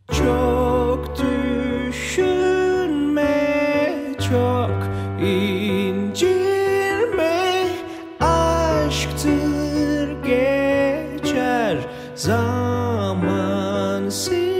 Çok düşünme, çok incirme, aşktır geçer, zaman siler.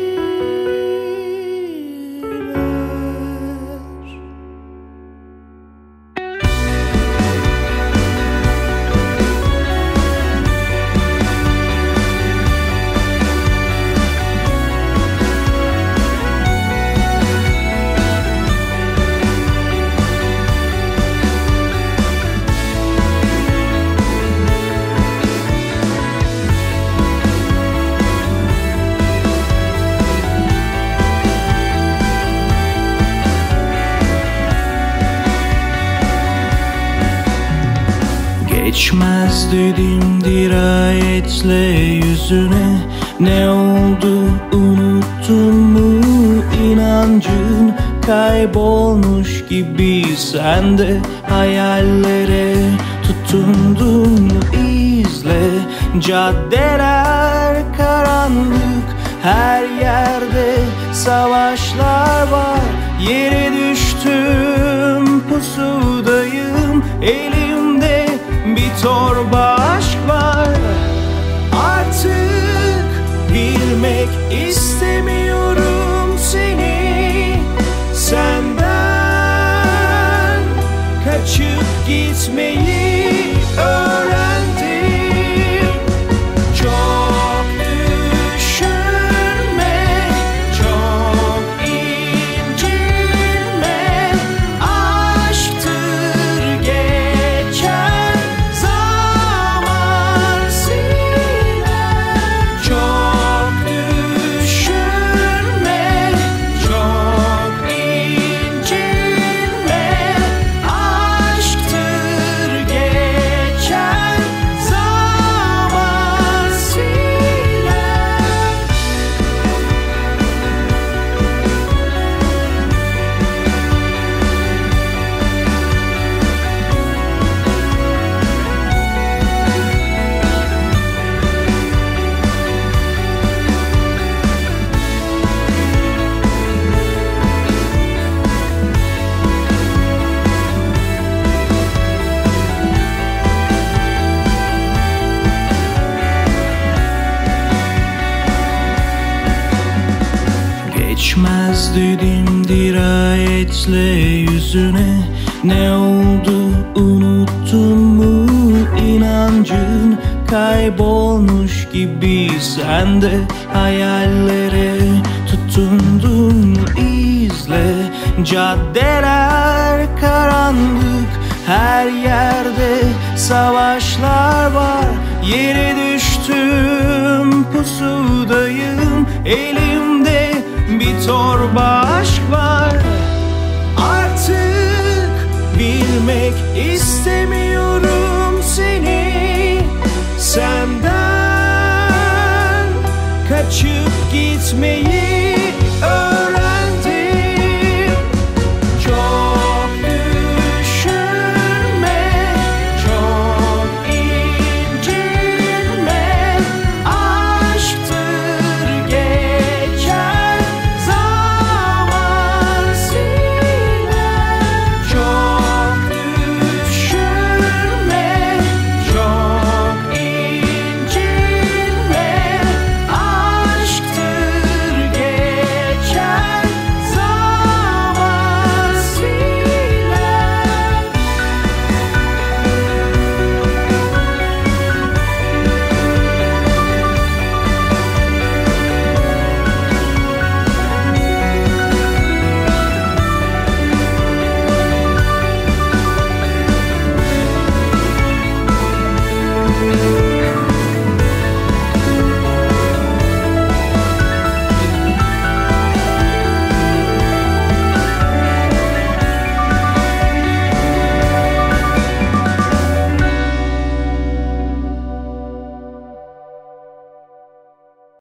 Geçmez dedim dirayetle yüzüne, ne oldu unuttun mu? İnancın kaybolmuş gibi sende, hayallere tutundun mu? İzle, caddeler karanlık, her yerde savaşlar var. Yere düştüm, pusudayım, elimde bir torba aşk var. Artık bilmek istemiyorum seni, senden kaçıp gitmeyi öğrendim. Çok düşünme, çok incilme, aşktır geçer, zaman siler. Çok düşünme, çok incilme, aşktır geçer, zaman siler. Geçmez dedim dirayetle yüzüne, ne oldu unuttun mu? İnancın kaybolmuş gibi sende, hayallere tutundun mu? İzle, caddeler karanlık, her yerde savaşlar var. Yere düştüm, pusudayım, elimde bir torba aşk var. Artık bilmek istemiyorum seni, senden kaçıp gitmeyi